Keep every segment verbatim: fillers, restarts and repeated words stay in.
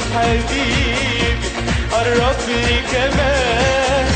حبيبي قرب لي كمان.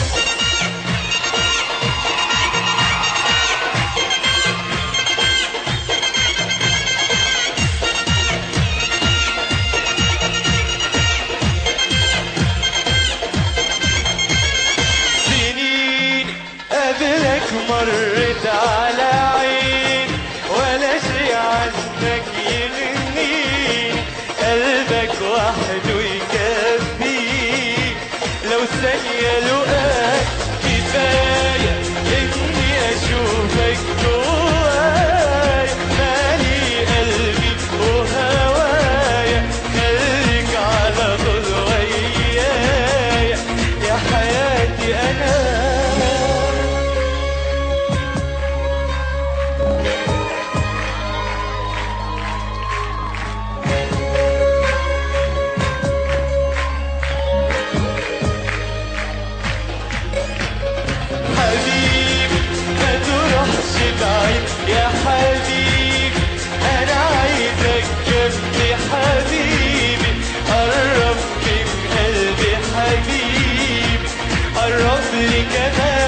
سنين قبلك مرت على عيني ولا شي عنك يغنيني، قلبك وحده يكفيني لو ثانية لقاك كفاية إني أشوفك جوايا، مالي قلبي وهوايا خليك على طول ويايا يا حياتي أنا. حبيبي ما تروحش بعيد يا حبيبي، أنا عايزك جنبي حبيبي، قرب من قلبي حبيبي قرب لي كمان.